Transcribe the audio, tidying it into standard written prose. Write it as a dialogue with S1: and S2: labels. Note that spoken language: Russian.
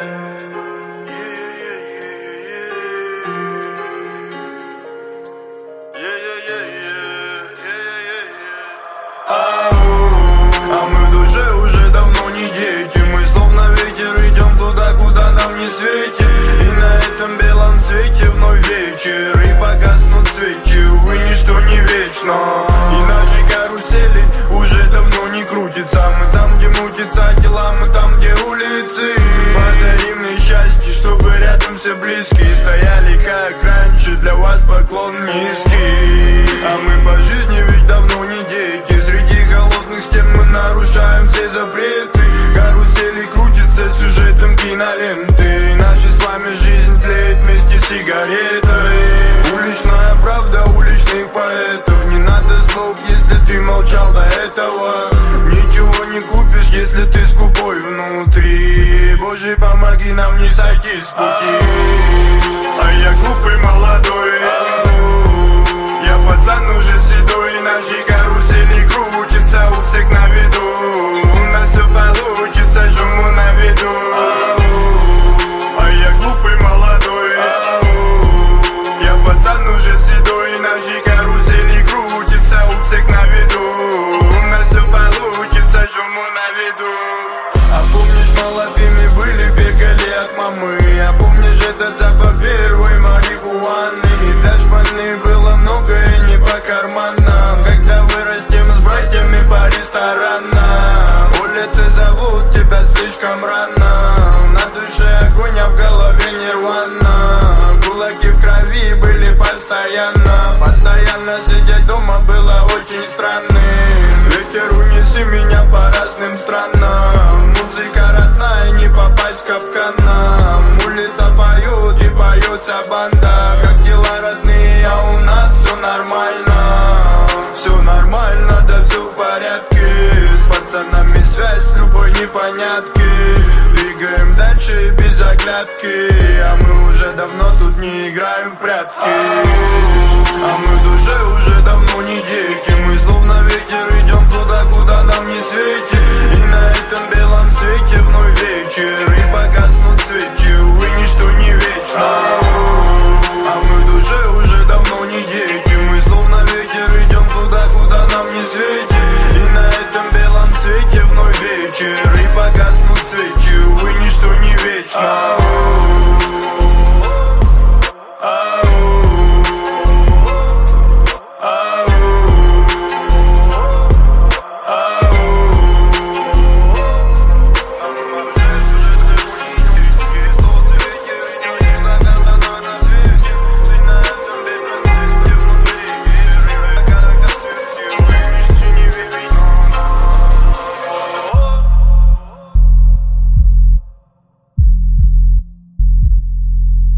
S1: А мы в душе уже давно не дети. Мы словно ветер идем туда, куда нам не светит. И на этом белом свете вновь вечер, и погаснут свечи, увы, ничто не вечно. И наши карусели уже давно не крутятся. Мы там, где мутятся тела, мы там, где улицы. Подари мне счастье, чтобы рядом все близкие стояли, как раньше, для вас поклон низкий. А мы по жизни ведь давно не дети. Среди холодных стен мы нарушаем все запреты. Карусели крутятся сюжетом киноленты. Наша с вами жизнь тлеет вместе с сигаретой. Уличная правда уличных поэтов. Не надо слов, если ты молчал до этого. Ничего не купишь, если ты скупой внутри. Боже, помоги нам не сойти с пути. А я глупый молодой, я пацан уже седой. Наши карусели крутятся у всех на виду. У нас все получится, жму на виду. А я глупый молодой, я пацан уже седой. Наши карусели крутятся у всех на виду. У нас все получится, жму на виду. А помнишь, молодыми были, бегали от мамы. А помнишь этот запах первой марихуаны? И для шпаны было много и не по карманам. Когда вырастем с братьями по ресторанам, улицы зовут тебя слишком рано. На душе огонь, а в голове нирвана. Кулаки в крови были постоянно. Постоянно сидеть дома было очень странным. Ветер, унеси меня по разным странам. Музыка родная, не попасть в капканам. Улица поет и поет вся банда. Как дела, родные, а у нас все нормально. Все нормально, да все в порядке. С пацанами связь с любой непонятки. Двигаем дальше без оглядки. А мы уже давно тут не играем в прятки. А мы в душе уже давно не дети. Мы словно ветер идем туда, куда нам не светит. И на этом белом свете вновь